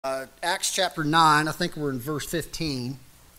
Acts chapter 9, I think we're in verse 15.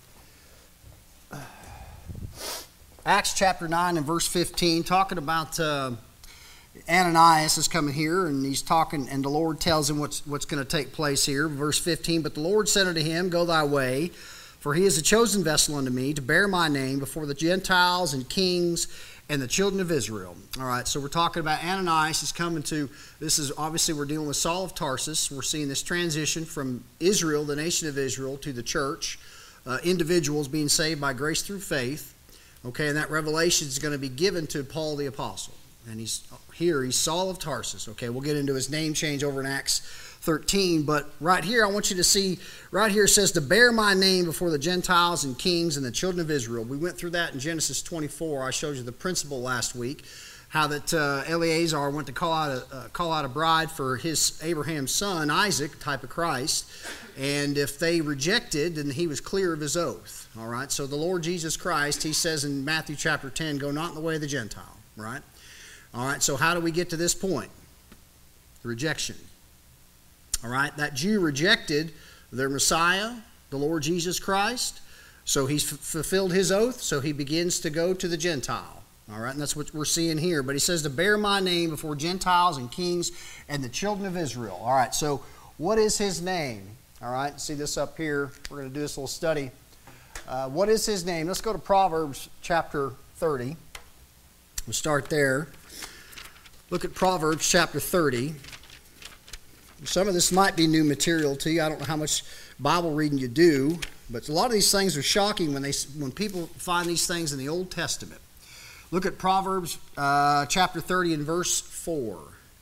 Acts chapter 9 and verse 15, talking about Ananias is coming here, and he's talking, and the Lord tells him what's going to take place here. Verse 15, but the Lord said unto him, Go thy way, for he is a chosen vessel unto me to bear my name before the Gentiles and kings and the children of Israel. All right, so we're talking about Ananias is coming to, this is obviously we're dealing with Saul of Tarsus. We're seeing this transition from Israel, the nation of Israel, to the church, individuals being saved by grace through faith. Okay, and that revelation is going to be given to Paul the Apostle. And he's Saul of Tarsus. Okay, we'll get into his name change over in Acts 13. But right here, I want you to see, right here it says, to bear my name before the Gentiles and kings and the children of Israel. We went through that in Genesis 24. I showed you the principle last week, how that Eleazar went to call out a bride for his Abraham's son, Isaac, type of Christ. And if they rejected, then he was clear of his oath. All right, so the Lord Jesus Christ, he says in Matthew chapter 10, go not in the way of the Gentile, right? All right, so how do we get to this point? Rejection. All right, that Jew rejected their Messiah, the Lord Jesus Christ, so he's fulfilled his oath, so he begins to go to the Gentile. All right, and that's what we're seeing here. But he says to bear my name before Gentiles and kings and the children of Israel. All right, so what is his name? All right, see this up here. We're going to do this little study. What is his name? Let's go to Proverbs chapter 30. We'll start there. Look at Proverbs chapter 30. Some of this might be new material to you. I don't know how much Bible reading you do, but a lot of these things are shocking when people find these things in the Old Testament. Look at Proverbs chapter 30 and verse 4.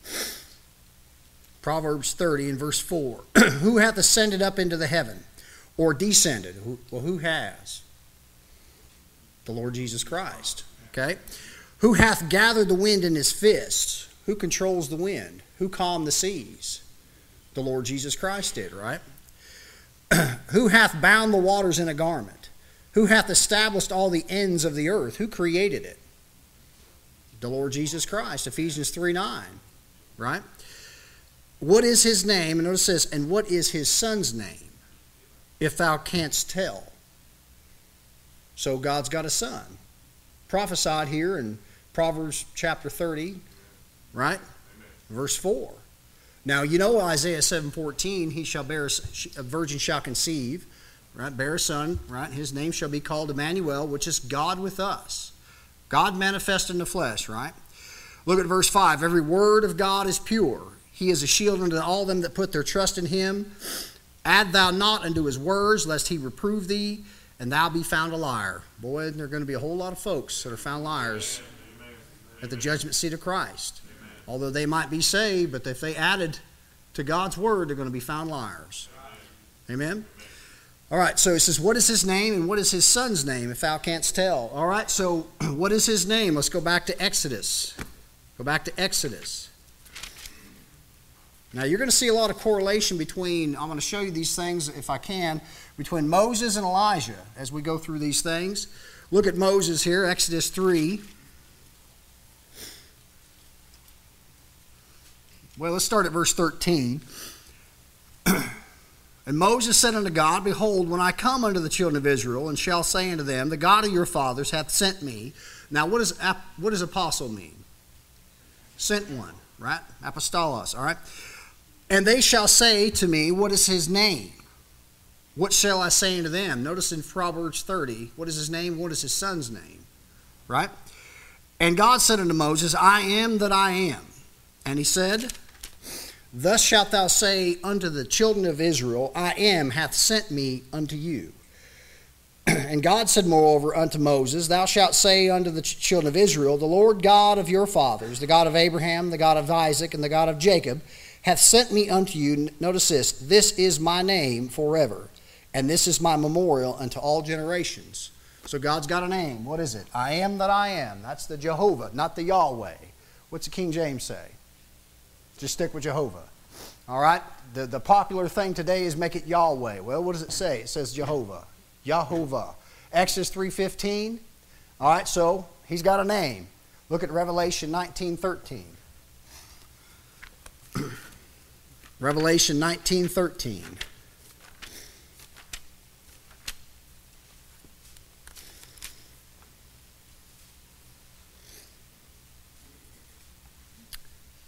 Proverbs 30 and verse 4. Who hath ascended up into the heaven, or descended? Well, who has? The Lord Jesus Christ. Okay? Who hath gathered the wind in his fists? Who controls the wind? Who calmed the seas? The Lord Jesus Christ did, right? Who hath bound the waters in a garment? Who hath established all the ends of the earth? Who created it? The Lord Jesus Christ. Ephesians 3:9, right? What is his name? And notice this, and what is his son's name? If thou canst tell. So God's got a son. Prophesied here in Proverbs chapter 30, right? Amen. Verse 4. Now, you know Isaiah 7:14, he shall bear a virgin shall conceive, right? Bear a son, right? His name shall be called Emmanuel, which is God with us. God manifest in the flesh, right? Look at verse 5. Every word of God is pure. He is a shield unto all them that put their trust in him. Add thou not unto his words, lest he reprove thee, and thou be found a liar. Boy, there are going to be a whole lot of folks that are found liars at the judgment seat of Christ. Although they might be saved, but if they added to God's word, they're going to be found liars. Amen? All right, so it says, what is his name and what is his son's name, if thou canst tell? All right, so what is his name? Let's go back to Exodus. Go back to Exodus. Now, you're going to see a lot of correlation between, I'm going to show you these things, if I can, between Moses and Elijah as we go through these things. Look at Moses here, Exodus 3. Well, let's start at verse 13. And Moses said unto God, Behold, when I come unto the children of Israel, and shall say unto them, The God of your fathers hath sent me. Now, what does apostle mean? Sent one, right? Apostolos, all right? And they shall say to me, What is his name? What shall I say unto them? Notice in Proverbs 30, what is his name? What is his son's name? Right? And God said unto Moses, I am that I am. And he said, Thus shalt thou say unto the children of Israel, I am hath sent me unto you. And God said moreover unto Moses, Thou shalt say unto the children of Israel, The Lord God of your fathers, the God of Abraham, the God of Isaac, and the God of Jacob, hath sent me unto you. Notice this, this is my name forever, and this is my memorial unto all generations. So God's got a name. What is it? I am that I am. That's the Jehovah, not the Yahweh. What's the King James say? Just stick with Jehovah. All right? The popular thing today is make it Yahweh. Well, what does it say? It says Jehovah. Yahovah. Exodus 3:15. All right, so he's got a name. Look at Revelation 19:13. Revelation 19:13.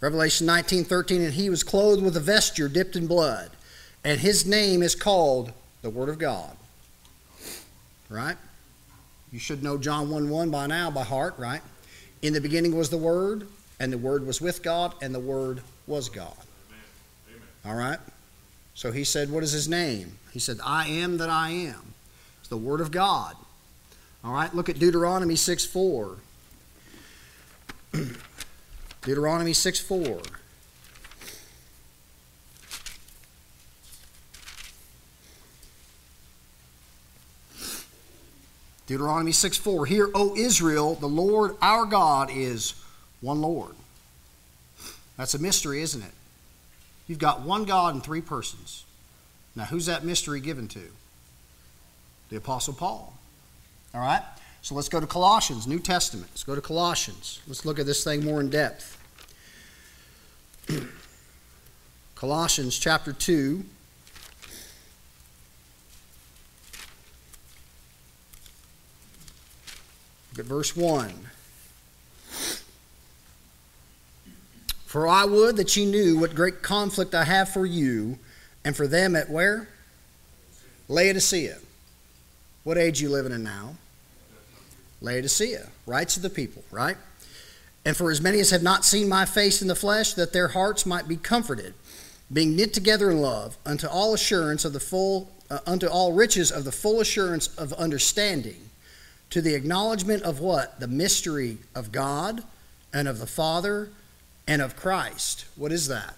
Revelation 19:13, and he was clothed with a vesture dipped in blood, and his name is called the Word of God. Right? You should know John 1:1 by now by heart, right? In the beginning was the Word, and the Word was with God, and the Word was God. Amen. All right? So he said, what is his name? He said, I am that I am. It's the Word of God. All right? Look at Deuteronomy 6:4. Deuteronomy 6:4. Deuteronomy 6:4. Hear, O Israel, the Lord our God is one Lord. That's a mystery, isn't it? You've got one God in three persons. Now, who's that mystery given to? The Apostle Paul. All right? So let's go to Colossians, New Testament. Let's go to Colossians. Let's look at this thing more in depth. Colossians chapter 2. Look at verse 1. For I would that ye knew what great conflict I have for you and for them at where? Laodicea. What age are you living in now? Laodicea. Rights of the people, right? And for as many as have not seen my face in the flesh, that their hearts might be comforted, being knit together in love, unto all assurance of the full, unto all riches of the full assurance of understanding, to the acknowledgement of what? The mystery of God and of the Father and of Christ. What is that?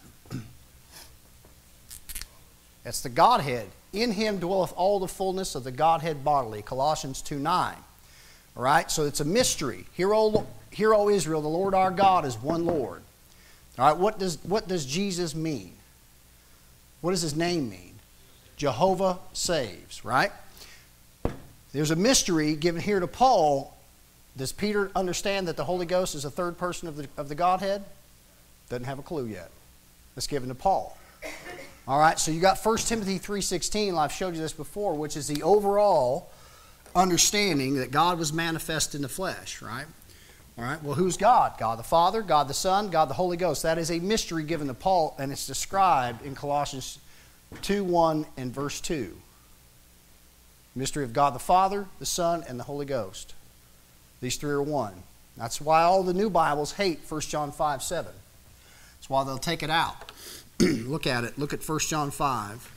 That's the Godhead. In him dwelleth all the fullness of the Godhead bodily. Colossians 2:9. All right, so it's a mystery. Hear, O Israel, the Lord our God is one Lord. All right, what does Jesus mean? What does his name mean? Jehovah saves, right? There's a mystery given here to Paul. Does Peter understand that the Holy Ghost is a third person of the Godhead? Doesn't have a clue yet. It's given to Paul. All right, so you got 1 Timothy 3:16, I've showed you this before, which is the overall understanding that God was manifest in the flesh, right? All right, well, who's God? God the Father, God the Son, God the Holy Ghost. That is a mystery given to Paul, and it's described in Colossians 2:1 and verse 2. Mystery of God the Father, the Son, and the Holy Ghost. These three are one. That's why all the new Bibles hate 1 John 5:7. That's why they'll take it out. Look at it. Look at 1 John 5.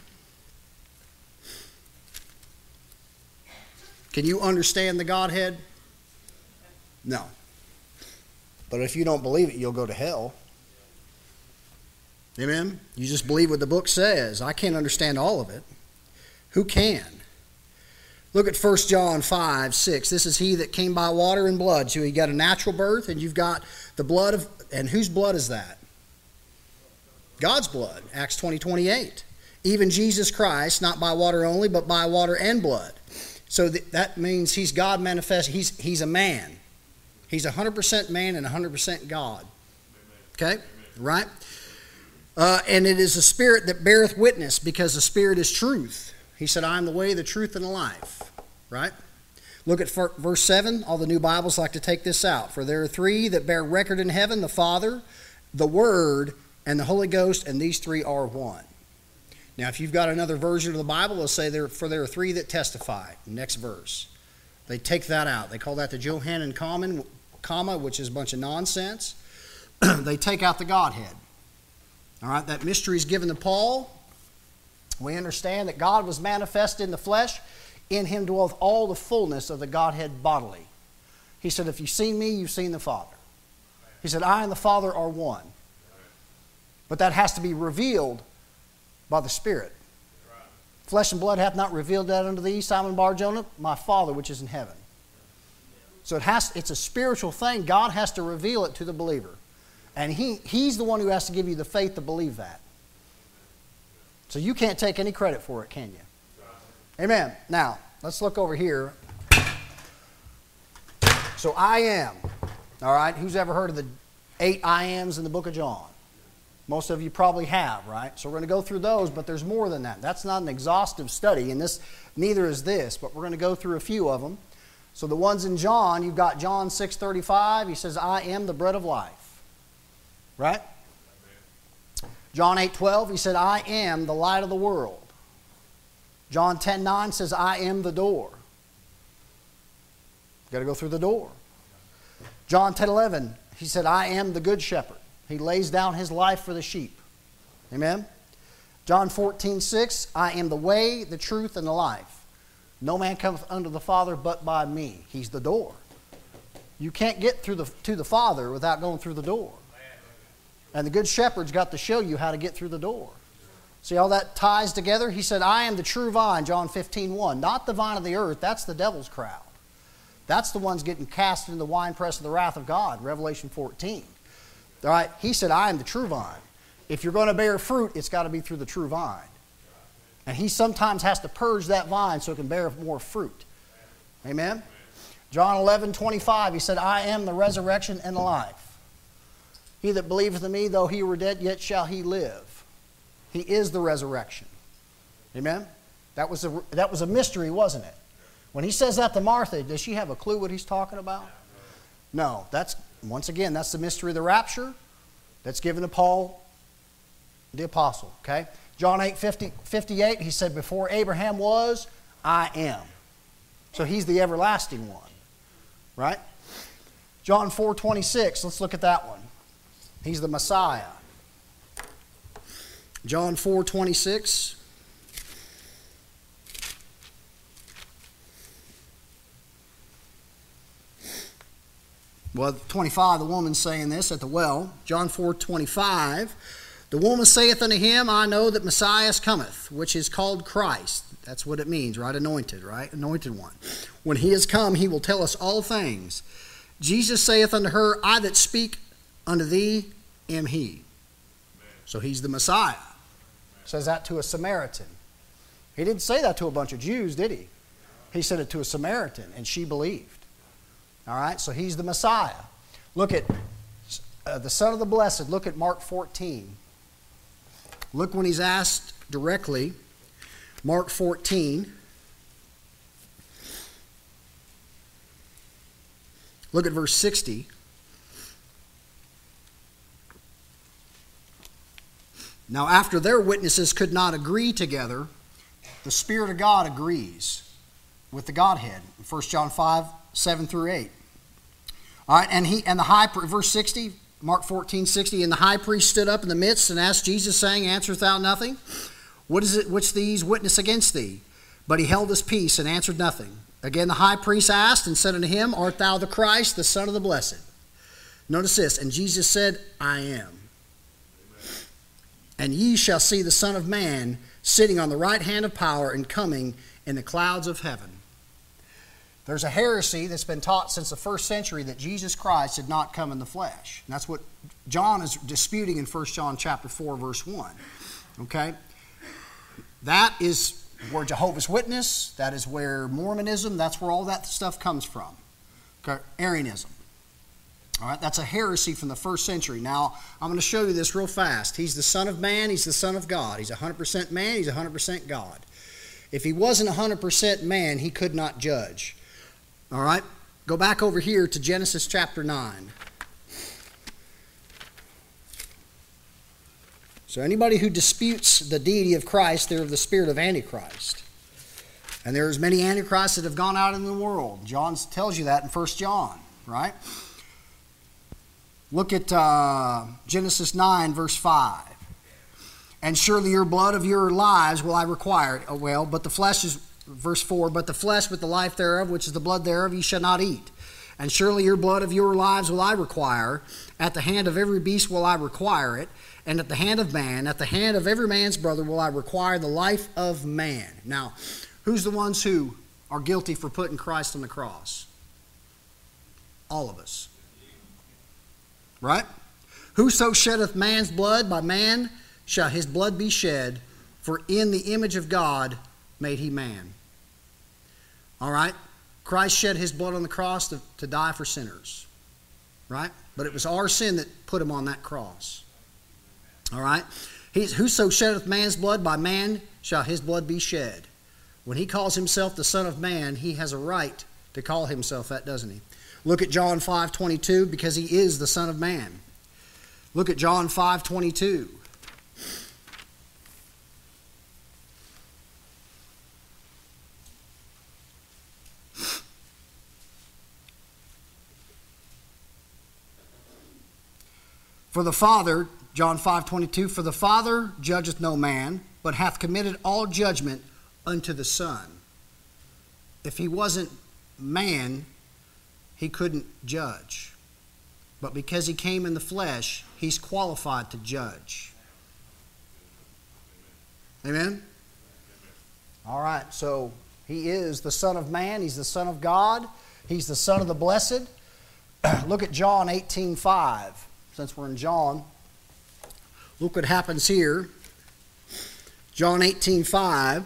Can you understand the Godhead? No. But if you don't believe it, you'll go to hell. Amen? You just believe what the book says. I can't understand all of it. Who can? Look at 1 John 5:6. This is he that came by water and blood. So you got a natural birth, and you've got the blood of, and whose blood is that? God's blood. Acts 20:28. Even Jesus Christ, not by water only, but by water and blood. So that means he's God manifest. He's a man. He's 100% man and 100% God. Okay? Right? And it is the Spirit that beareth witness, because the Spirit is truth. He said, I am the way, the truth, and the life. Right? Look at verse 7. All the new Bibles like to take this out. For there are three that bear record in heaven, the Father, the Word, and the Holy Ghost, and these three are one. Now, if you've got another version of the Bible, they'll say, there are three that testify. Next verse. They take that out. They call that the Johannine comma, which is a bunch of nonsense. They take out the Godhead. All right, that mystery is given to Paul. We understand that God was manifest in the flesh. In him dwelleth all the fullness of the Godhead bodily. He said, if you've seen me, you've seen the Father. He said, I and the Father are one. But that has to be revealed by the Spirit. Flesh and blood hath not revealed that unto thee, Simon Bar-Jonah, my Father which is in heaven. So it's a spiritual thing. God has to reveal it to the believer. And he's the one who has to give you the faith to believe that. So you can't take any credit for it, can you? Amen. Now, let's look over here. So I am. All right, who's ever heard of the 8 I ams in the book of John? Most of you probably have, right? So we're going to go through those, but there's more than that. That's not an exhaustive study, and neither is this, but we're going to go through a few of them. So the ones in John, you've got John 6:35. He says, I am the bread of life. Right? John 8:12, he said, I am the light of the world. John 10:9 says, I am the door. You've got to go through the door. John 10:11, he said, I am the good shepherd. He lays down his life for the sheep. Amen? John 14:6, I am the way, the truth, and the life. No man cometh unto the Father but by me. He's the door. You can't get to the Father without going through the door. And the good shepherd's got to show you how to get through the door. See how that ties together? He said, I am the true vine, John 15:1. Not the vine of the earth, that's the devil's crowd. That's the ones getting cast into the winepress of the wrath of God, Revelation 14. All right, he said, I am the true vine. If you're going to bear fruit, it's got to be through the true vine. And he sometimes has to purge that vine so it can bear more fruit. Amen? John 11:25, he said, I am the resurrection and the life. He that believeth in me, though he were dead, yet shall he live. He is the resurrection. Amen? That was a mystery, wasn't it? When he says that to Martha, does she have a clue what he's talking about? No. Once again, that's the mystery of the rapture that's given to Paul, the apostle. Okay? John 8:58, he said, before Abraham was, I am. So he's the everlasting one. Right? John 4:26, let's look at that one. He's the Messiah. John 4:26. Well, 25, the woman's saying this at the well. John 4:25. The woman saith unto him, I know that Messiah cometh, which is called Christ. That's what it means, right? Anointed, right? Anointed one. When he is come, he will tell us all things. Jesus saith unto her, I that speak unto thee am he. So he's the Messiah. Says that to a Samaritan. He didn't say that to a bunch of Jews, did he? He said it to a Samaritan, and she believed. All right, so he's the Messiah. Look at the Son of the Blessed. Look at Mark 14. Look when he's asked directly. Mark 14. Look at verse 60. Now, after their witnesses could not agree together, the Spirit of God agrees with the Godhead. 1 John 5:7-8. All right, verse 60, Mark 14:60, and the high priest stood up in the midst and asked Jesus, saying, Answerest thou nothing? What is it which these witness against thee? But he held his peace and answered nothing. Again the high priest asked and said unto him, Art thou the Christ, the Son of the Blessed? Notice this, and Jesus said, I am. And ye shall see the Son of Man sitting on the right hand of power and coming in the clouds of heaven. There's a heresy that's been taught since the first century that Jesus Christ did not come in the flesh. And that's what John is disputing in 1 John chapter 4, verse 1. Okay? That is where Jehovah's Witness, that is where Mormonism, that's where all that stuff comes from. Okay? Arianism. All right? That's a heresy from the first century. Now, I'm going to show you this real fast. He's the Son of Man. He's the Son of God. He's 100% man. He's 100% God. If he wasn't 100% man, he could not judge. All right? Go back over here to Genesis chapter 9. So anybody who disputes the deity of Christ, they're of the spirit of Antichrist. And there's many Antichrists that have gone out in the world. John tells you that in 1 John, right? Look at Genesis 9, verse 5. And surely your blood of your lives will I require. But the flesh is, verse 4, but the flesh with the life thereof, which is the blood thereof, ye shall not eat. And surely your blood of your lives will I require. At the hand of every beast will I require it. And at the hand of man, at the hand of every man's brother will I require the life of man. Now, who's the ones who are guilty for putting Christ on the cross? All of us. Right? Whoso sheddeth man's blood, by man shall his blood be shed, for in the image of God made he man. All right? Christ shed his blood on the cross to die for sinners. Right? But it was our sin that put him on that cross. All right? Whoso sheddeth man's blood, by man shall his blood be shed. When he calls himself the Son of Man, he has a right to call himself that, doesn't he? Look at John 5:22, because he is the Son of Man. Look at John 5:22. For the Father, John 5:22, for the Father judgeth no man, but hath committed all judgment unto the Son. If he wasn't man, he couldn't judge. But because he came in the flesh, he's qualified to judge. Amen? All right, so he is the Son of Man. He's the Son of God. He's the Son of the Blessed. Look at John 18:5. Since we're in John, look what happens here. John 18:5.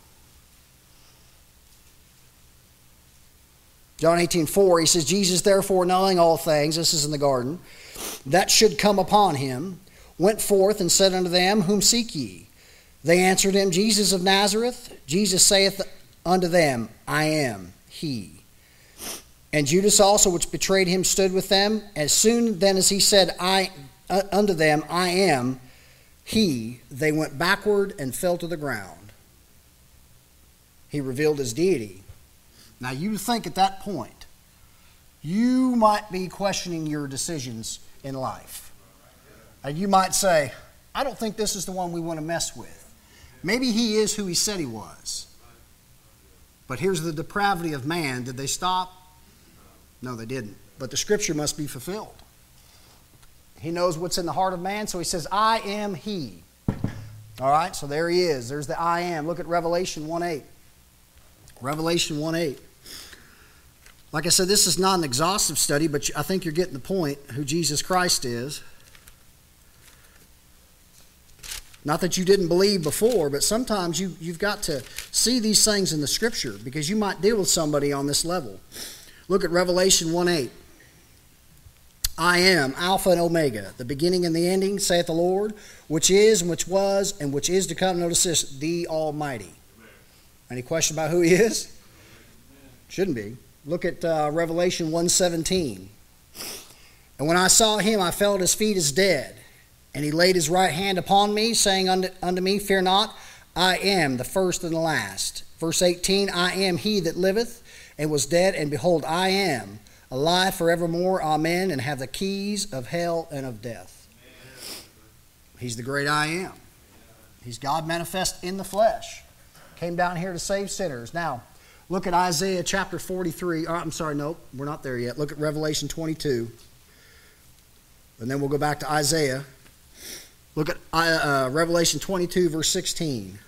John 18:4, he says, Jesus therefore, knowing all things, this is in the garden, that should come upon him, went forth and said unto them, Whom seek ye? They answered him, Jesus of Nazareth. Jesus saith unto them, I am he. And Judas also, which betrayed him, stood with them. As soon then as he said unto them, I am he, they went backward and fell to the ground. He revealed his deity. Now you think at that point, you might be questioning your decisions in life. And you might say, I don't think this is the one we want to mess with. Maybe he is who he said he was. But here's the depravity of man. Did they stop? No, they didn't. But the scripture must be fulfilled. He knows what's in the heart of man, so he says, I am he. All right, so there he is. There's the I am. Look at Revelation 1:8. Revelation 1:8. Like I said, this is not an exhaustive study, but I think you're getting the point who Jesus Christ is. Not that you didn't believe before, but sometimes you've got to see these things in the Scripture because you might deal with somebody on this level. Look at Revelation 1:8. I am Alpha and Omega, the beginning and the ending, saith the Lord, which is and which was and which is to come. Notice this, the Almighty. Any question about who he is? Shouldn't be. Look at Revelation 1:17. And when I saw him, I fell at his feet as dead. And he laid his right hand upon me, saying unto me, Fear not, I am the first and the last. Verse 18, I am he that liveth and was dead, and behold, I am alive forevermore, amen, and have the keys of hell and of death. He's the great I am. He's God manifest in the flesh. Came down here to save sinners. Now, look at Isaiah chapter 43. Oh, I'm sorry, nope, we're not there yet. Look at Revelation 22. And then we'll go back to Isaiah. Look at Revelation 22, verse 16.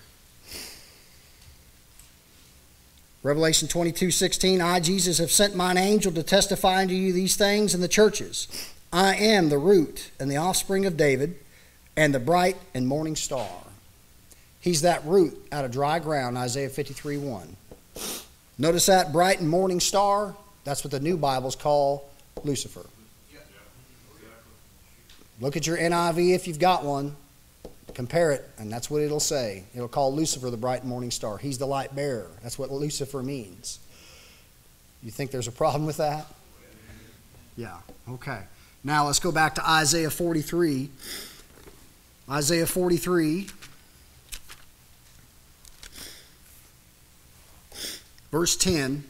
Revelation 22:16, I, Jesus, have sent mine angel to testify unto you these things in the churches. I am the root and the offspring of David and the bright and morning star. He's that root out of dry ground, Isaiah 53:1. Notice that bright and morning star, that's what the new Bibles call Lucifer. Look at your NIV if you've got one. Compare it, and that's what it'll say. It'll call Lucifer the bright morning star. He's the light bearer. That's what Lucifer means. You think there's a problem with that? Yeah, okay. Now let's go back to Isaiah 43. Isaiah 43, verse 10.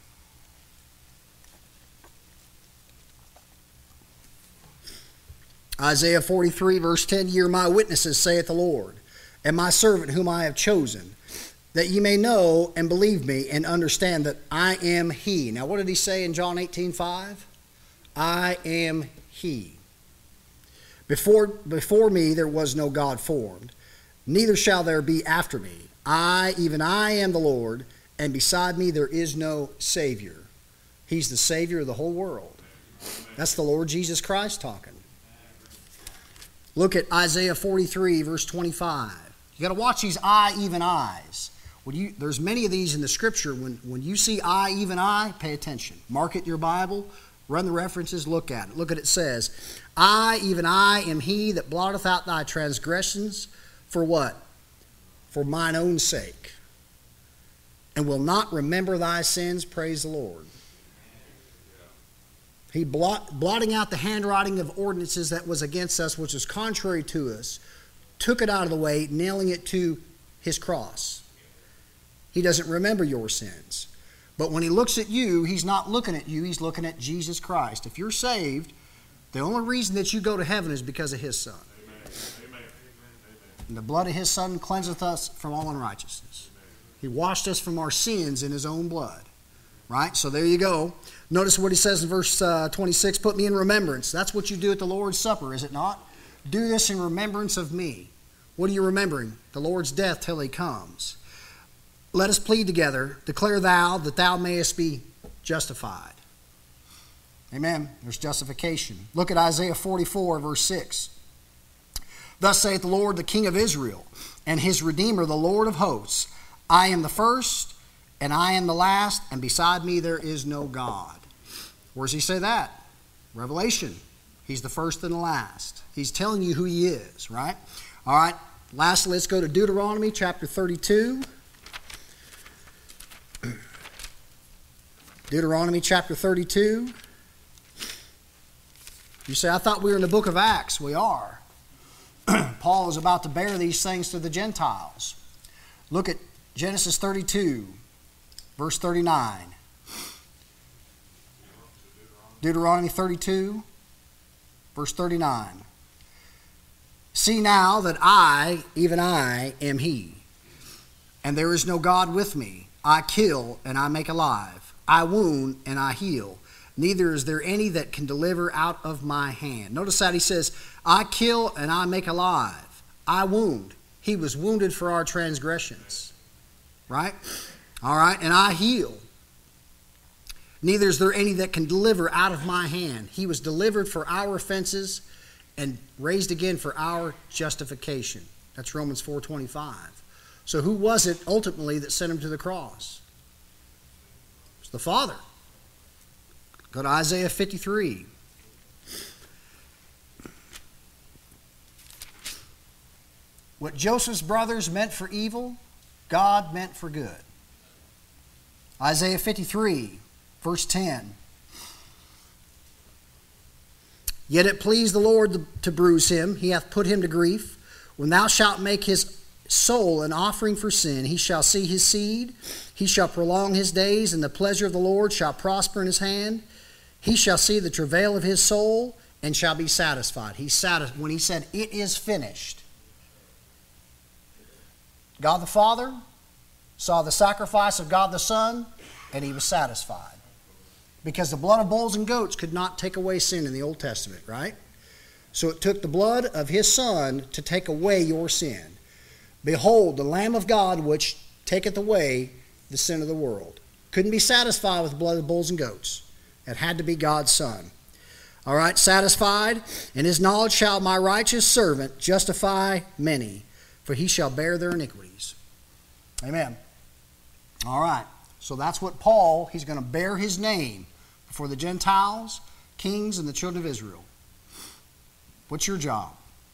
Isaiah 43, verse 10, Ye are my witnesses, saith the Lord, and my servant whom I have chosen, that ye may know and believe me and understand that I am he. Now what did he say in John 18:5? I am he. Before me there was no God formed, neither shall there be after me. I, even I, am the Lord, and beside me there is no Savior. He's the Savior of the whole world. That's the Lord Jesus Christ talking. Look at Isaiah 43, verse 25. You got to watch these I, even I's. There's many of these in the Scripture. When you see I, even I, pay attention. Mark it in your Bible. Run the references. Look at it. Look at it says, I, even I, am he that blotteth out thy transgressions. For what? For mine own sake. And will not remember thy sins. Praise the Lord. He blotting out the handwriting of ordinances that was against us, which was contrary to us, took it out of the way, nailing it to his cross. He doesn't remember your sins. But when he looks at you, he's not looking at you, he's looking at Jesus Christ. If you're saved, The only reason that you go to heaven is because of his Son. Amen. And the blood of his Son cleanseth us from all unrighteousness. He washed us from our sins in his own blood. Right? So there you go. Notice what he says in verse 26, put me in remembrance. That's what you do at the Lord's Supper, is it not? Do this in remembrance of me. What are you remembering? The Lord's death till he comes. Let us plead together. Declare thou that thou mayest be justified. Amen. There's justification. Look at Isaiah 44, verse 6. Thus saith the Lord, the King of Israel, and his Redeemer, the Lord of hosts. I am the first, and I am the last, and beside me there is no God. Where does he say that? Revelation. He's the first and the last. He's telling you who he is, right? All right. Lastly, let's go to Deuteronomy chapter 32. Deuteronomy chapter 32. You say, I thought we were in the book of Acts. We are. Paul is about to bear these things to the Gentiles. Look at Genesis 32, verse 39. Deuteronomy 32, verse 39. See now that I, even I, am he, and there is no God with me. I kill and I make alive. I wound and I heal. Neither is there any that can deliver out of my hand. Notice that he says, I kill and I make alive. I wound. He was wounded for our transgressions. Right? All right. And I heal. Neither is there any that can deliver out of my hand. He was delivered for our offenses and raised again for our justification. That's Romans 4:25. So who was it ultimately that sent him to the cross? It was the Father. Go to Isaiah 53. What Joseph's brothers meant for evil, God meant for good. Isaiah 53, verse 10. Yet it pleased the Lord to bruise him. He hath put him to grief. When thou shalt make his soul an offering for sin, he shall see his seed. He shall prolong his days, and the pleasure of the Lord shall prosper in his hand. He shall see the travail of his soul and shall be satisfied. When he said, it is finished. God the Father saw the sacrifice of God the Son, and he was satisfied. Because the blood of bulls and goats could not take away sin in the Old Testament, right? So it took the blood of his Son to take away your sin. Behold, the Lamb of God which taketh away the sin of the world. Couldn't be satisfied with the blood of bulls and goats. It had to be God's Son. All right, satisfied. In his knowledge shall my righteous servant justify many, for he shall bear their iniquities. Amen. All right, so that's what Paul, he's going to bear his name before the Gentiles, kings, and the children of Israel. What's your job?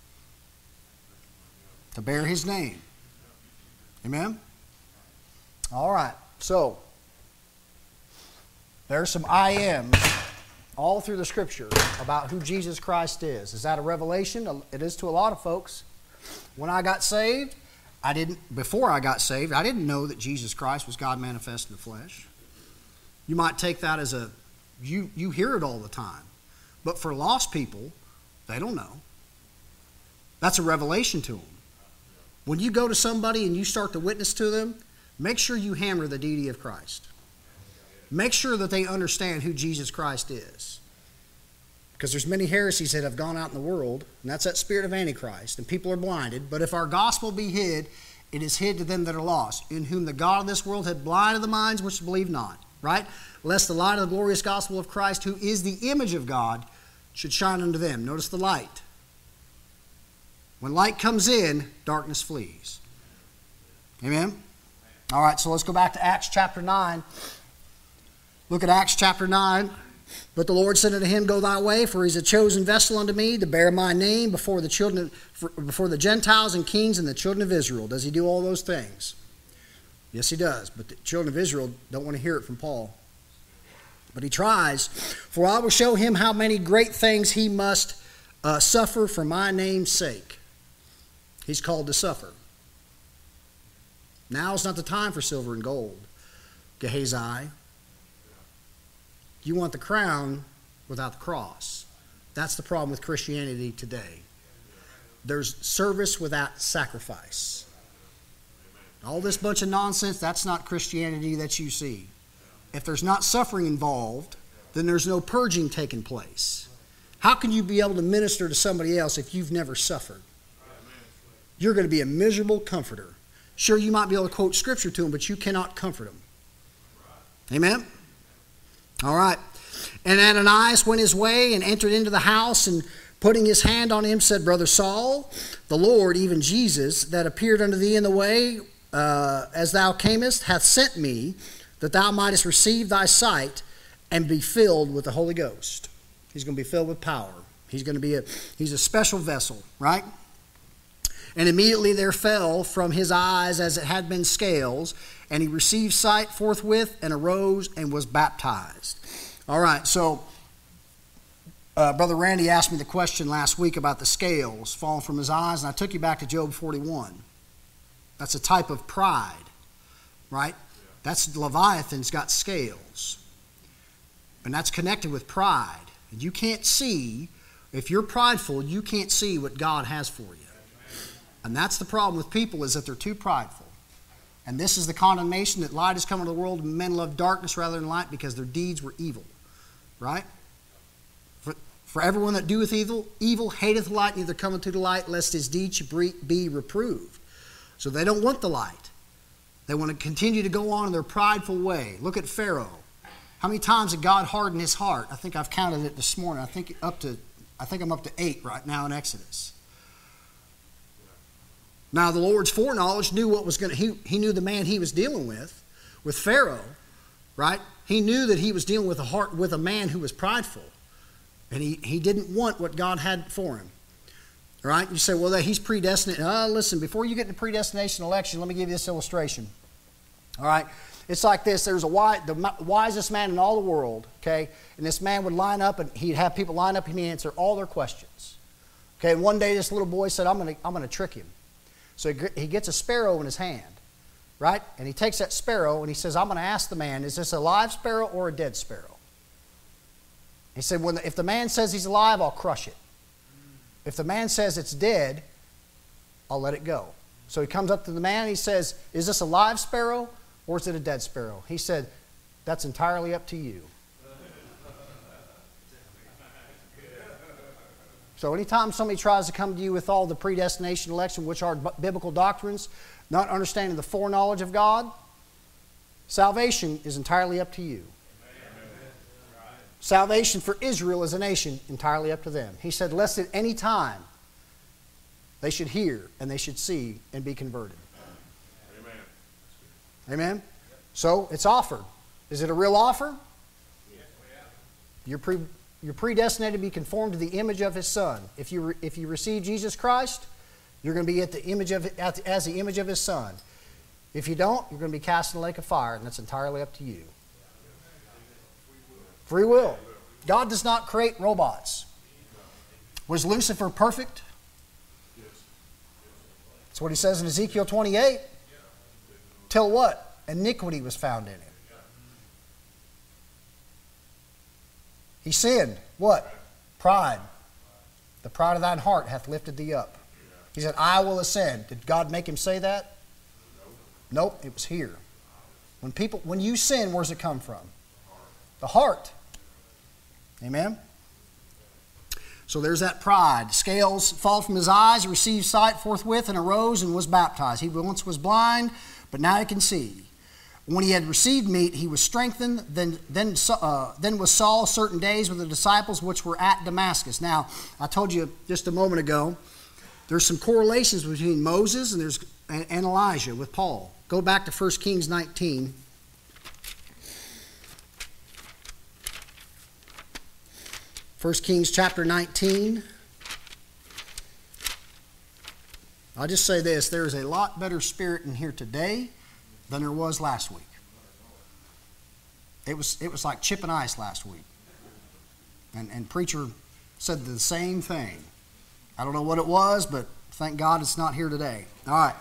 To bear his name. Amen? All right, so there's some I ams all through the Scripture about who Jesus Christ is. Is that a revelation? It is to a lot of folks. When I got saved, before I got saved, I didn't know that Jesus Christ was God manifest in the flesh. You might take that as you hear it all the time. But for lost people, they don't know. That's a revelation to them. When you go to somebody and you start to witness to them, make sure you hammer the deity of Christ. Make sure that they understand who Jesus Christ is. Because there's many heresies that have gone out in the world, and that's that spirit of Antichrist, and people are blinded. But if our gospel be hid, it is hid to them that are lost, in whom the God of this world hath blinded the minds which believe not. Right? Lest the light of the glorious gospel of Christ, who is the image of God, should shine unto them. Notice the light. When light comes in, darkness flees. Amen? All right, so let's go back to Acts chapter 9. Look at Acts chapter 9. But the Lord said unto him, Go thy way, for he is a chosen vessel unto me to bear my name before the Gentiles and kings and the children of Israel. Does he do all those things? Yes, he does. But the children of Israel don't want to hear it from Paul. But he tries. For I will show him how many great things he must suffer for my name's sake. He's called to suffer. Now is not the time for silver and gold. Gehazi. You want the crown without the cross. That's the problem with Christianity today. There's service without sacrifice. All this bunch of nonsense, that's not Christianity that you see. If there's not suffering involved, then there's no purging taking place. How can you be able to minister to somebody else if you've never suffered? You're going to be a miserable comforter. Sure, you might be able to quote scripture to them, but you cannot comfort them. Amen? All right. And Ananias went his way and entered into the house, and putting his hand on him said, Brother Saul, the Lord, even Jesus, that appeared unto thee in the way as thou camest, hath sent me, that thou mightest receive thy sight and be filled with the Holy Ghost. He's going to be filled with power. He's a special vessel, right? And immediately there fell from his eyes as it had been scales, and he received sight forthwith and arose and was baptized. All right, so Brother Randy asked me the question last week about the scales falling from his eyes, and I took you back to Job 41. That's a type of pride, right? That's Leviathan's got scales, and that's connected with pride. And you can't see, if you're prideful, you can't see what God has for you. And that's the problem with people, is that they're too prideful. And this is the condemnation, that light has come into the world, and men love darkness rather than light because their deeds were evil. Right? For everyone that doeth evil hateth light, neither cometh to the light, lest his deeds should be reproved. So they don't want the light. They want to continue to go on in their prideful way. Look at Pharaoh. How many times did God harden his heart? I think I've counted it this morning. I think I'm up to 8 right now in Exodus. Now the Lord's foreknowledge knew what was going to. He knew the man he was dealing with Pharaoh, right? He knew that he was dealing with a man who was prideful, and he didn't want what God had for him. All right? You say, well, he's predestined. Listen, before you get to predestination election, let me give you this illustration. All right? It's like this. There's the wisest man in all the world, okay? And this man would line up, and he'd have people line up, and he'd answer all their questions. Okay, and one day this little boy said, I'm going to trick him. So he gets a sparrow in his hand, right? And he takes that sparrow, and he says, I'm going to ask the man, is this a live sparrow or a dead sparrow? He said, if the man says he's alive, I'll crush it. If the man says it's dead, I'll let it go. So he comes up to the man, and he says, is this a live sparrow or is it a dead sparrow? He said, that's entirely up to you. So anytime somebody tries to come to you with all the predestination election, which are biblical doctrines, not understanding the foreknowledge of God, salvation is entirely up to you. Salvation for Israel as a nation, entirely up to them. He said, lest at any time they should hear and they should see and be converted. Amen. Amen? So it's offered. Is it a real offer? You're predestinated to be conformed to the image of His Son. If you receive Jesus Christ, you're going to be as the image of His Son. If you don't, you're going to be cast in the lake of fire, and that's entirely up to you. Free will. God does not create robots. Was Lucifer perfect? That's what he says in Ezekiel 28. Till what? Iniquity was found in him. He sinned. What? Pride. The pride of thine heart hath lifted thee up. He said, I will ascend. Did God make him say that? Nope, it was here. When you sin, where's it come from? The heart. Amen? So there's that pride. Scales fall from his eyes. He received sight forthwith and arose and was baptized. He once was blind, but now he can see. When he had received meat, he was strengthened. Then was Saul certain days with the disciples which were at Damascus. Now, I told you just a moment ago, there's some correlations between Moses and Elijah with Paul. Go back to 1 Kings 19. 1 Kings chapter 19. I'll just say this. There is a lot better spirit in here today than there was last week. It was like chip and ice last week. And preacher said the same thing. I don't know what it was, but thank God it's not here today. All right.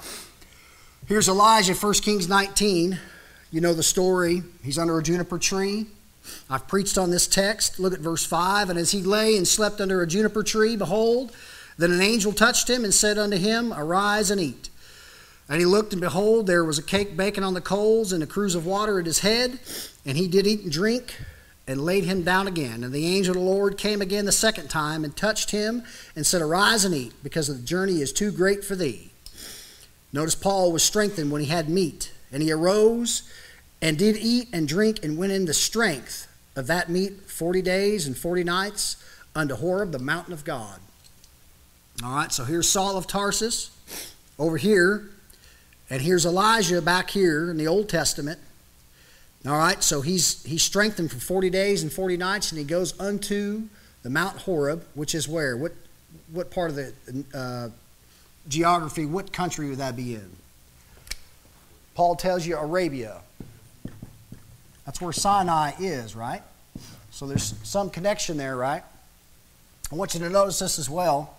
Here's Elijah, 1 Kings 19. You know the story. He's under a juniper tree. I've preached on this text. Look at verse 5. And as he lay and slept under a juniper tree, behold, then an angel touched him and said unto him, Arise and eat. And he looked, and behold, there was a cake baking on the coals, and a cruse of water at his head. And he did eat and drink, and laid him down again. And the angel of the Lord came again the second time, and touched him, and said, Arise and eat, because the journey is too great for thee. Notice Paul was strengthened when he had meat. And he arose, and did eat and drink, and went in the strength of that meat 40 days and 40 nights unto Horeb, the mountain of God. All right, so here's Saul of Tarsus over here, and here's Elijah back here in the Old Testament. All right, so he's strengthened for 40 days and 40 nights, and he goes unto the Mount Horeb, which is where? What part of the geography, what country would that be in? Paul tells you Arabia. That's where Sinai is, right? So there's some connection there, right? I want you to notice this as well.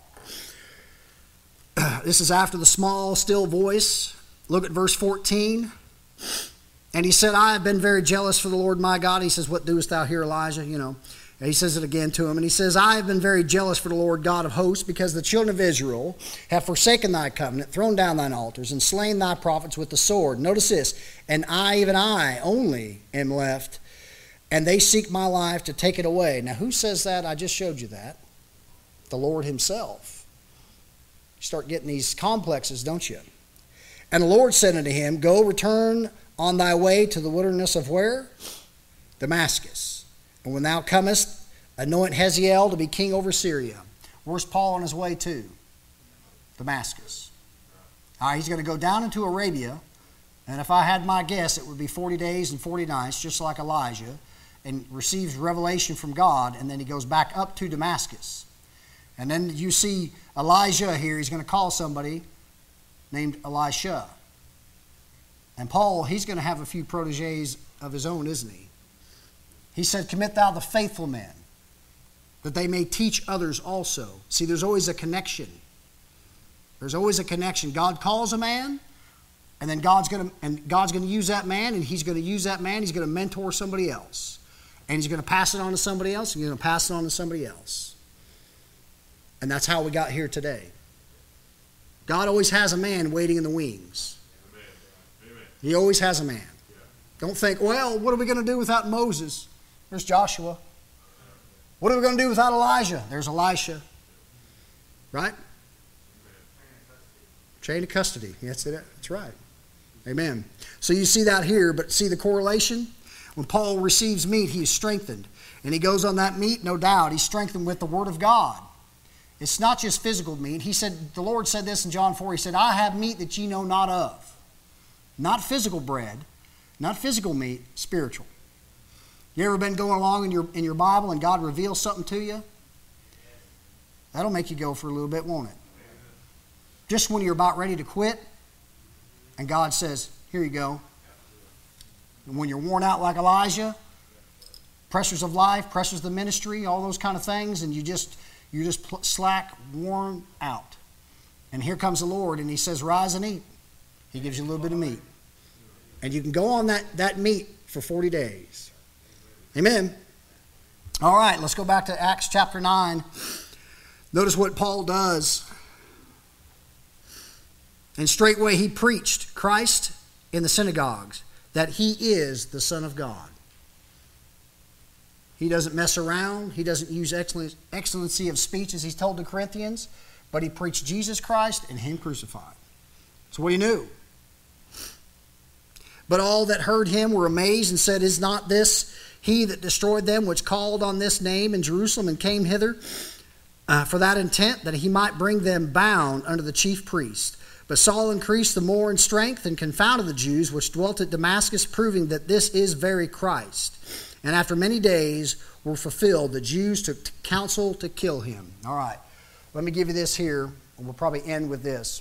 This is after the small, still voice. Look at verse 14. And he said, I have been very jealous for the Lord my God. He says, what doest thou here, Elijah? You know, and he says it again to him. And he says, I have been very jealous for the Lord God of hosts, because the children of Israel have forsaken thy covenant, thrown down thine altars, and slain thy prophets with the sword. Notice this. And I, even I, only am left, and they seek my life to take it away. Now, who says that? I just showed you that. The Lord himself. You start getting these complexes, don't you? And the Lord said unto him, Go, return on thy way to the wilderness of where? Damascus. And when thou comest, anoint Hazael to be king over Syria. Where's Paul on his way to? Damascus. All right, he's going to go down into Arabia, and if I had my guess, it would be 40 days and 40 nights, just like Elijah, and receives revelation from God, and then he goes back up to Damascus. And then you see Elijah here. He's going to call somebody named Elisha. And Paul, he's going to have a few proteges of his own, isn't he? He said, Commit thou the faithful men, that they may teach others also. See, there's always a connection. There's always a connection. God calls a man, and then God's going to use that man, and he's going to use that man. He's going to mentor somebody else. And he's going to pass it on to somebody else, and he's going to pass it on to somebody else. And that's how we got here today. God always has a man waiting in the wings. Amen. He always has a man. Yeah. Don't think, well, what are we going to do without Moses? There's Joshua. What are we going to do without Elijah? There's Elisha. Right? Chain of custody. That's it. That's right. Amen. So you see that here, but see the correlation? When Paul receives meat, he is strengthened. And he goes on that meat, no doubt. He's strengthened with the Word of God. It's not just physical meat. He said, the Lord said this in John 4. He said, I have meat that ye know not of. Not physical bread, not physical meat, spiritual. You ever been going along in your Bible and God reveals something to you? That'll make you go for a little bit, won't it? Just when you're about ready to quit, and God says, here you go. And when you're worn out like Elijah, pressures of life, pressures of the ministry, all those kind of things, and you're just slack, worn out. And here comes the Lord, and he says, rise and eat. He gives you a little bit of meat. And you can go on that meat for 40 days. Amen. All right, let's go back to Acts chapter 9. Notice what Paul does. And straightway he preached Christ in the synagogues, that he is the Son of God. He doesn't mess around. He doesn't use excellency of speech, as he's told the Corinthians, but he preached Jesus Christ and him crucified. That's what he knew. But all that heard him were amazed and said, Is not this he that destroyed them which called on this name in Jerusalem and came hither for that intent, that he might bring them bound unto the chief priest? But Saul increased the more in strength and confounded the Jews which dwelt at Damascus, proving that this is very Christ. And after many days were fulfilled, the Jews took counsel to kill him. All right, let me give you this here, and we'll probably end with this.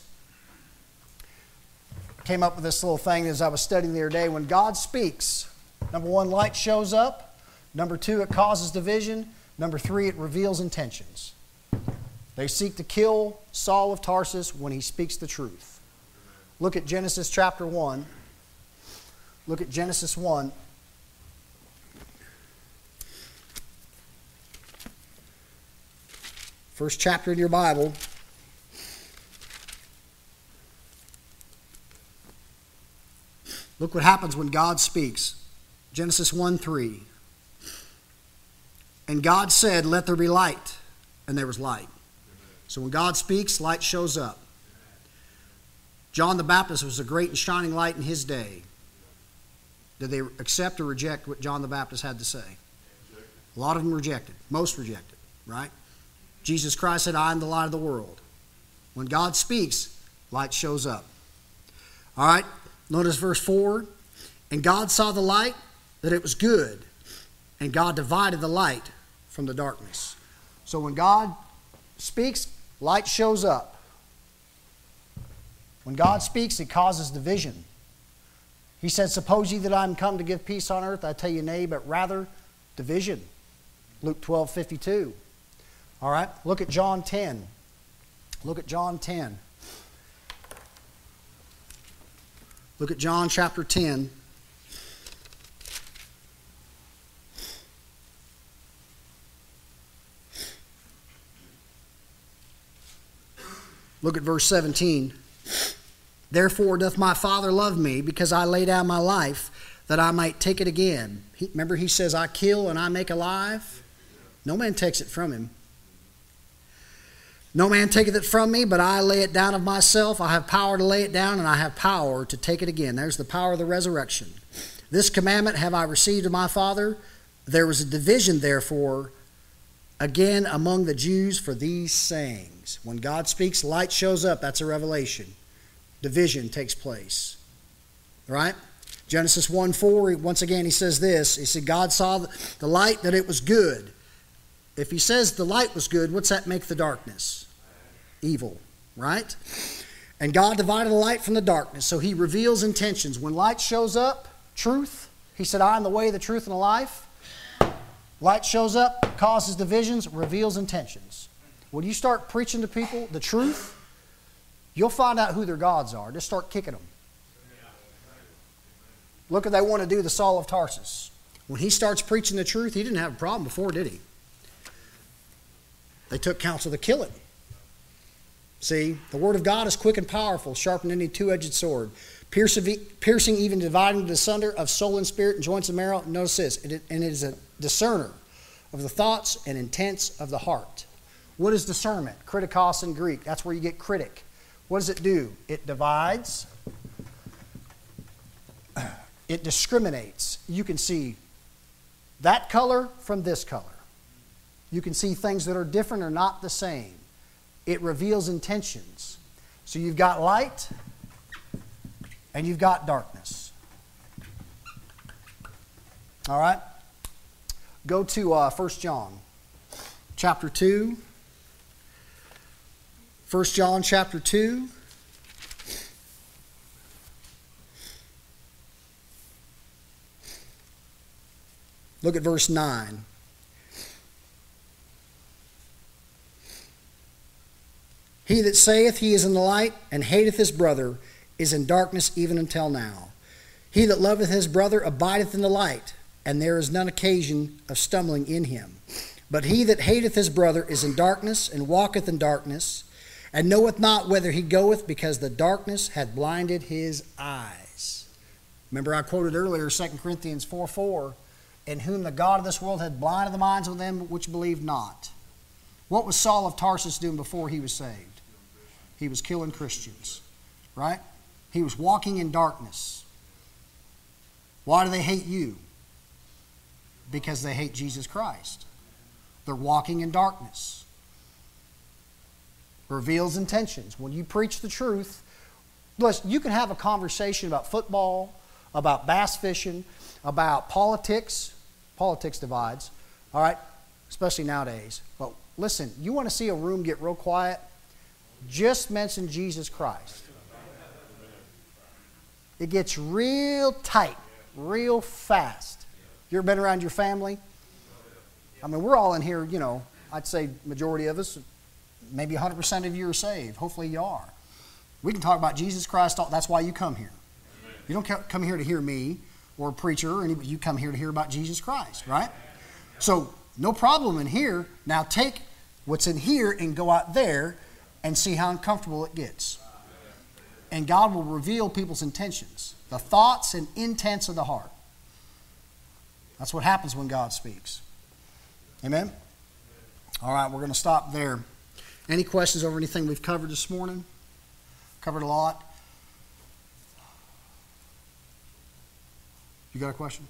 Came up with this little thing as I was studying the other day. When God speaks, number one, light shows up. Number two, it causes division. Number three, it reveals intentions. They seek to kill Saul of Tarsus when he speaks the truth. Look at Genesis chapter 1. Look at Genesis 1. First chapter in your Bible. Look what happens when God speaks. Genesis 1:3. And God said, "Let there be light." And there was light. So when God speaks, light shows up. John the Baptist was a great and shining light in his day. Did they accept or reject what John the Baptist had to say? A lot of them rejected. Most rejected, right? Jesus Christ said, "I am the light of the world." When God speaks, light shows up. All right, notice verse 4. And God saw the light, that it was good, and God divided the light from the darkness. So when God speaks, light shows up. When God speaks, it causes division. He said, "Suppose ye that I am come to give peace on earth? I tell you, nay, but rather division." Luke 12:52. All right, look at John 10. Look at John 10. Look at John chapter 10. Look at verse 17. Therefore doth my Father love me, because I lay down my life, that I might take it again. Remember, he says, I kill and I make alive. No man takes it from him. No man taketh it from me, but I lay it down of myself. I have power to lay it down, and I have power to take it again. There's the power of the resurrection. This commandment have I received of my Father. There was a division, therefore, again among the Jews for these sayings. When God speaks, light shows up. That's a revelation. Division takes place. Right? Genesis 1:4, once again, he says this. He said, God saw the light, that it was good. If he says the light was good, what's that make the darkness? Evil, right? And God divided the light from the darkness. So he reveals intentions. When light shows up, truth, he said, I am the way, the truth, and the life. Light shows up, causes divisions, reveals intentions. When you start preaching to people the truth, you'll find out who their gods are. Just start kicking them. Look what they want to do to Saul of Tarsus. When he starts preaching the truth, he didn't have a problem before, did he? They took counsel to kill him. See, the word of God is quick and powerful, sharper than any two-edged sword, piercing even dividing asunder of soul and spirit and joints and marrow. Notice this, and it is a discerner of the thoughts and intents of the heart. What is discernment? Kritikos in Greek. That's where you get critic. What does it do? It divides. It discriminates. You can see that color from this color. You can see things that are different or not the same. It reveals intentions. So you've got light and you've got darkness. All right? Go to 1 John chapter 2. 1 John chapter 2. Look at verse 9. He that saith he is in the light and hateth his brother is in darkness even until now. He that loveth his brother abideth in the light, and there is none occasion of stumbling in him. But he that hateth his brother is in darkness, and walketh in darkness, and knoweth not whither he goeth, because the darkness hath blinded his eyes. Remember I quoted earlier 2 Corinthians 4:4, in whom the God of this world had blinded the minds of them which believed not. What was Saul of Tarsus doing before he was saved? He was killing Christians, right? He was walking in darkness. Why do they hate you? Because they hate Jesus Christ. They're walking in darkness. Reveals intentions. When you preach the truth, listen, you can have a conversation about football, about bass fishing, about politics. Politics divides, all right? Especially nowadays. But listen, you want to see a room get real quiet? Just mention Jesus Christ. It gets real tight, real fast. You ever been around your family? I mean, we're all in here, you know, I'd say majority of us, maybe 100% of you are saved. Hopefully you are. We can talk about Jesus Christ. That's why you come here. You don't come here to hear me or a preacher or anybody. You come here to hear about Jesus Christ, right? So no problem in here. Now take what's in here and go out there and see how uncomfortable it gets. And God will reveal people's intentions, the thoughts and intents of the heart. That's what happens when God speaks. Amen? All right, we're going to stop there. Any questions over anything we've covered this morning? Covered a lot. You got a question?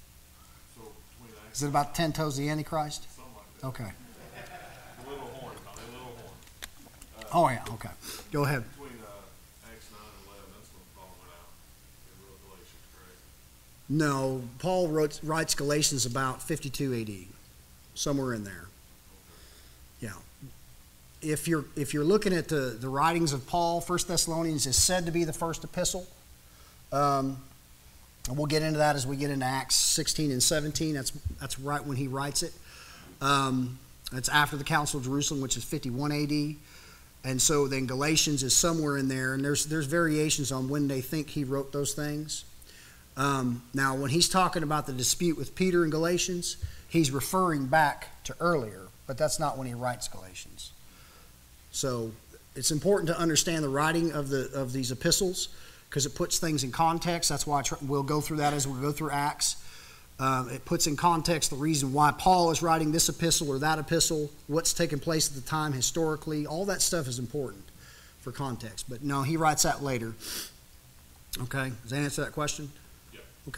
Is it about 10 toes of the Antichrist? Okay. The little horn. Oh, yeah, okay. Go ahead. Between Acts 9 and 11, that's when Paul went out and wrote Galatians, correct? No, Paul writes Galatians about 52 AD, somewhere in there. Yeah. If you're looking at the writings of Paul, 1 Thessalonians is said to be the first epistle. And we'll get into that as we get into Acts 16 and 17. That's right when he writes it. It's after the Council of Jerusalem, which is 51 AD. And so then Galatians is somewhere in there, and there's variations on when they think he wrote those things. Now, when he's talking about the dispute with Peter in Galatians, he's referring back to earlier, but that's not when he writes Galatians. So it's important to understand the writing of these epistles because it puts things in context. That's why we'll go through that as we go through Acts. It puts in context the reason why Paul is writing this epistle or that epistle, what's taking place at the time historically. All that stuff is important for context. But no, he writes that later. Okay, does that answer that question? Yeah. Okay.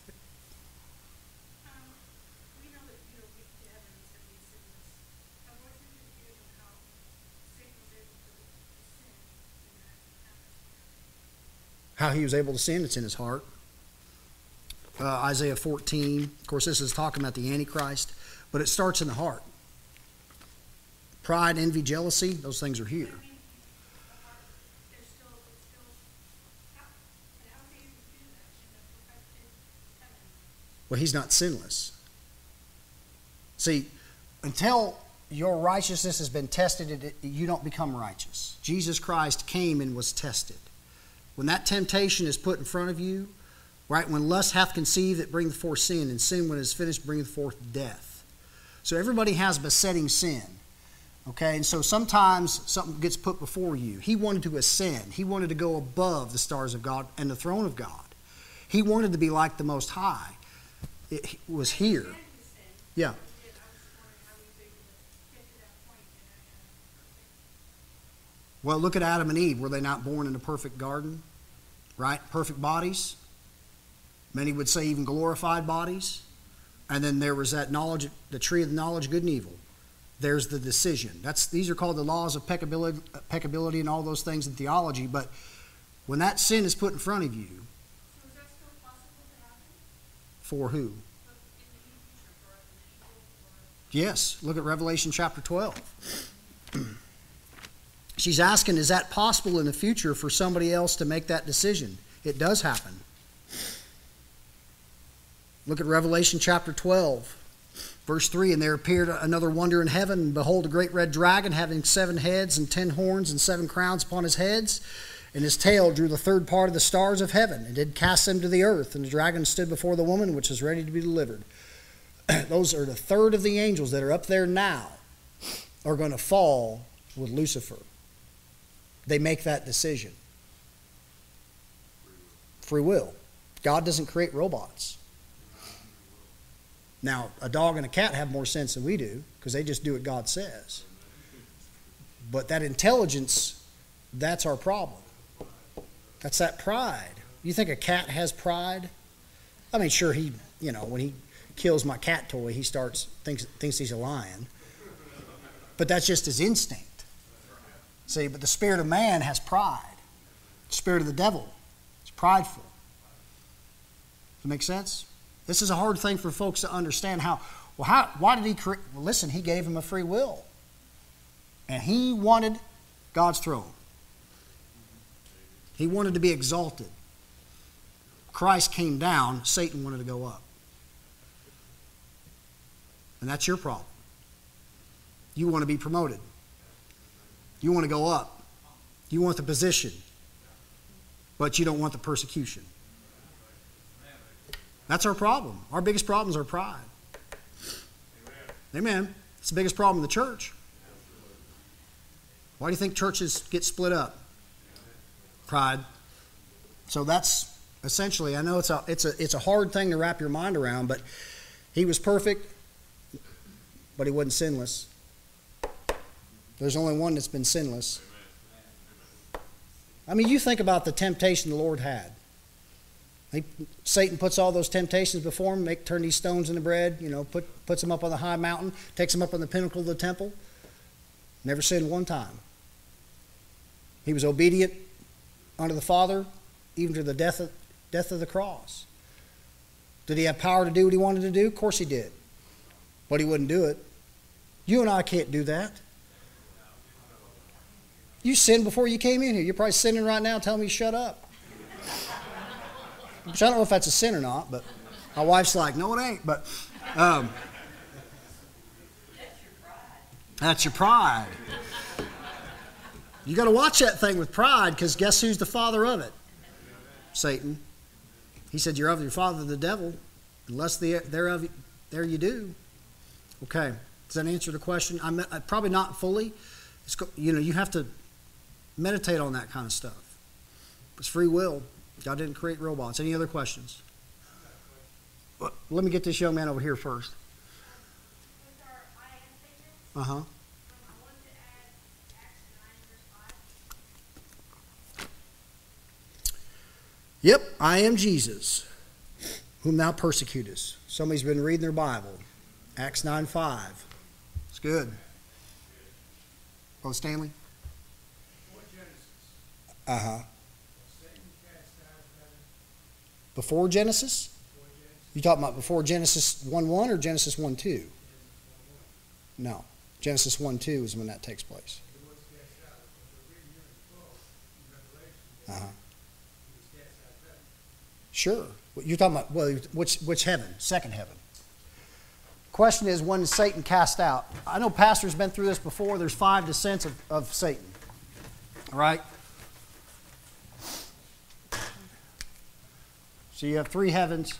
We know that you don't get to heaven until you sin this. I was interested in how Satan was able to sin in that atmosphere. How he was able to sin, it's in his heart. Isaiah 14, of course, this is talking about the Antichrist, but it starts in the heart. Pride, envy, jealousy, those things are here. I mean, the heart, there's still, how is he able to do that in a perfected heaven? Well, he's not sinless. See, until your righteousness has been tested, you don't become righteous. Jesus Christ came and was tested. When that temptation is put in front of you, right, when lust hath conceived, it bringeth forth sin, and sin, when it is finished, bringeth forth death. So everybody has besetting sin. Okay, and so sometimes something gets put before you. He wanted to ascend. He wanted to go above the stars of God and the throne of God. He wanted to be like the Most High. It was here. Yeah. Well, look at Adam and Eve. Were they not born in a perfect garden? Right? Perfect bodies. Many would say even glorified bodies. And then there was that knowledge, the tree of the knowledge of good and evil. There's the decision. These are called the laws of peccability and all those things in theology. But when that sin is put in front of you, So is that still possible to happen? for who? In the future, for an angel or... Yes. Look at Revelation chapter 12. She's asking, is that possible in the future for somebody else to make that decision? It does happen. Look at Revelation chapter 12, verse 3. And there appeared another wonder in heaven, and behold, a great red dragon, having 7 heads and 10 horns and 7 crowns upon his heads. And his tail drew the third part of the stars of heaven, and did cast them to the earth. And the dragon stood before the woman, which is ready to be delivered. Those are the third of the angels that are up there now, are going to fall with Lucifer. They make that decision. Free will. God doesn't create robots. Now, a dog and a cat have more sense than we do because they just do what God says. But that intelligence, that's our problem. That's that pride. You think a cat has pride? I mean, sure, when he kills my cat toy, he thinks he's a lion. But that's just his instinct. See, but the spirit of man has pride. The spirit of the devil is prideful. Does that make sense? This is a hard thing for folks to understand. Why did he create? Well, listen, he gave him a free will. And he wanted God's throne. He wanted to be exalted. Christ came down, Satan wanted to go up. And that's your problem. You want to be promoted. You want to go up. You want the position. But you don't want the persecution. That's our problem. Our biggest problem is our pride. Amen. It's the biggest problem in the church. Why do you think churches get split up? Pride. So that's essentially, I know it's a hard thing to wrap your mind around, but he was perfect, but he wasn't sinless. There's only one that's been sinless. I mean, you think about the temptation the Lord had. Satan puts all those temptations before him, turn these stones into bread, puts them up on the high mountain, takes them up on the pinnacle of the temple. Never sinned one time. He was obedient unto the Father, even to the death of the cross. Did he have power to do what he wanted to do? Of course he did. But he wouldn't do it. You and I can't do that. You sinned before you came in here. You're probably sinning right now telling me to shut up. Which I don't know if that's a sin or not, but my wife's like, no, it ain't. But that's your pride. You got to watch that thing with pride, because guess who's the father of it? Satan. He said, you're of your father the devil, unless there you do. Okay. Does that answer the question? Probably not fully. You have to meditate on that kind of stuff. It's free will. God didn't create robots. Any other questions? Let me get this young man over here first. With our I am statements, Uh-huh. I wanted to add Acts 9, verse 5. Yep, I am Jesus, whom thou persecutest. Somebody's been reading their Bible. Acts 9:5. It's good. Brother Stanley? Uh-huh. Before Genesis? You talking about before Genesis 1:1 or Genesis 1:2? No. Genesis 1:2 is when that takes place. Uh-huh. Sure. You're talking about, well, which heaven? Second heaven. Question is, when is Satan cast out? I know pastors been through this before. There's 5 descents of Satan. All right? So you have 3 heavens.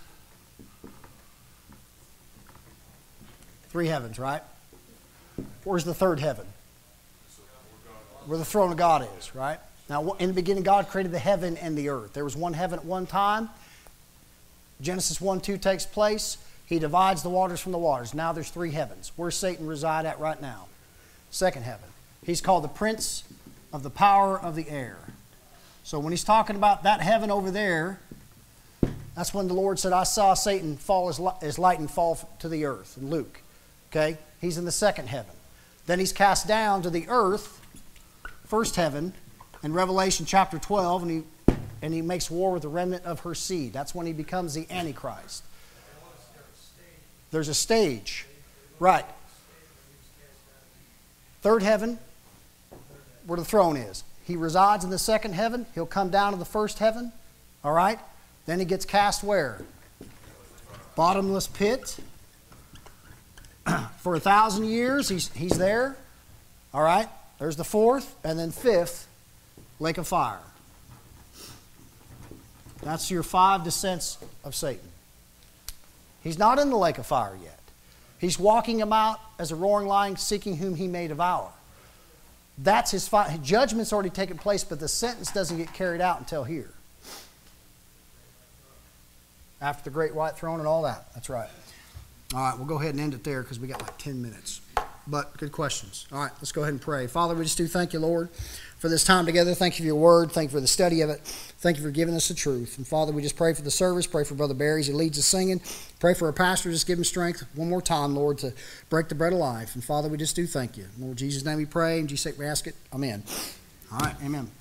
3 heavens, right? Where's the 3rd heaven? Where the throne of God is, right? Now, in the beginning, God created the heaven and the earth. There was one heaven at one time. Genesis 1:2 takes place. He divides the waters from the waters. Now there's 3 heavens. Where's Satan reside at right now? Second heaven. He's called the prince of the power of the air. So when he's talking about that heaven over there, that's when the Lord said, I saw Satan fall as lightning fall to the earth in Luke. Okay? He's in the second heaven. Then he's cast down to the earth, first heaven, in Revelation chapter 12, and he makes war with the remnant of her seed. That's when he becomes the Antichrist. There's a stage. Right. Third heaven, where the throne is. He resides in the second heaven. He'll come down to the first heaven. All right? Then he gets cast where? Bottomless pit. For 1,000 years, he's there. All right? There's the 4th. And then 5th, lake of fire. That's your 5 descents of Satan. He's not in the lake of fire yet. He's walking about as a roaring lion, seeking whom he may devour. That's his judgment's already taken place, but the sentence doesn't get carried out until here. After the great white throne and all that. That's right. All right, we'll go ahead and end it there because we got like 10 minutes. But good questions. All right, let's go ahead and pray. Father, we just do thank you, Lord, for this time together. Thank you for your word. Thank you for the study of it. Thank you for giving us the truth. And Father, we just pray for the service. Pray for Brother Barry as he leads us singing. Pray for our pastor. Just give him strength one more time, Lord, to break the bread of life. And Father, we just do thank you. In Lord Jesus' name we pray. In Jesus' name we ask it. Amen. All right, amen.